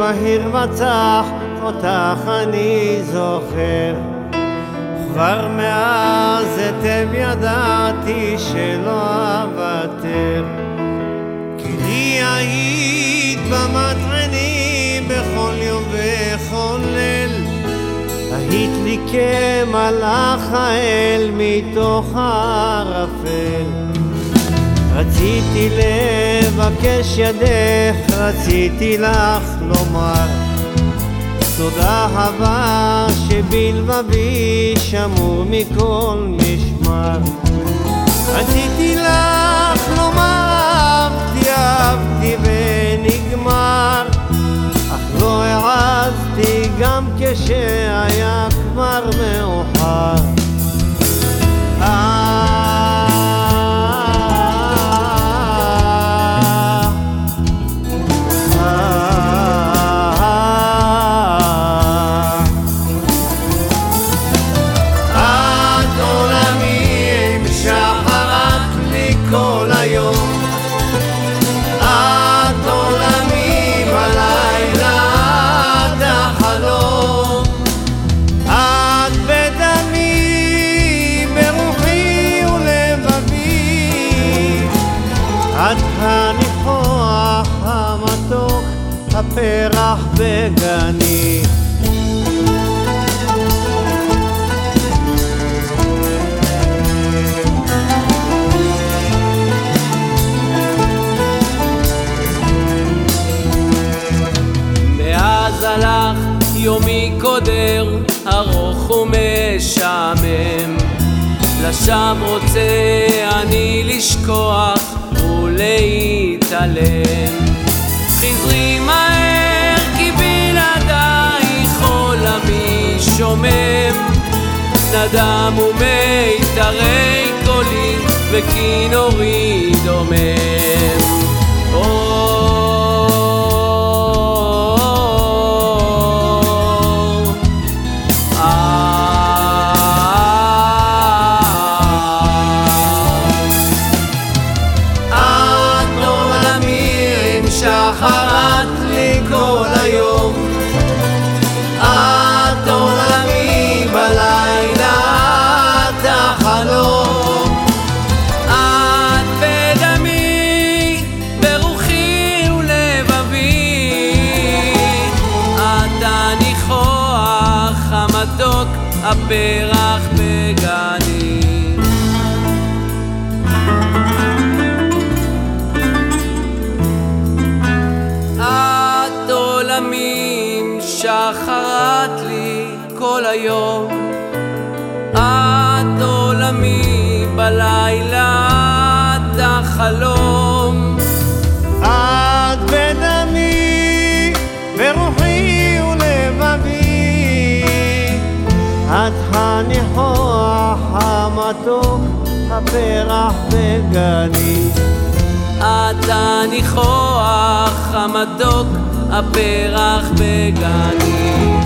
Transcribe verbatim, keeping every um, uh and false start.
בהיר וצח, אותך אני זוכר. כבר מאז היטב ידעתי שלא אוותר, כי לי היית במטענים בכל יום ובכל ליל. היית לי כמלאך האל מתוך הערפל. רציתי לבקש ידך, רציתי לך לומר תודה רבה שבלבבי שמור מכל משמר. רציתי לך לומר אהבתי אהבתי ונגמר, אך לא העזתי גם כשהיה כבר מאוחר. את הניחוח המתוק, הפרח בגני. מאז הלך יומי קודר, ארוך ומשעמם. לשם רוצה אני לשכוח ולהתעלם. חזרי מהר כי בלעדייך עולמי שומם. נדם ומיתרי קולי וכינורי דומם. שחרת לי כל היום, את עולמי בלילה, את החלום. את בדמי, ברוחי ולבבי, את הניחוח המתוק, הפרח בגני. שחרת לי כל היום, את עולמי בלילה, את החלום. את בדמי, ברוחי ולבבי, את הניחוח המתוק, הפרח בגני. את הניחוח המתוק, הפרח בגני.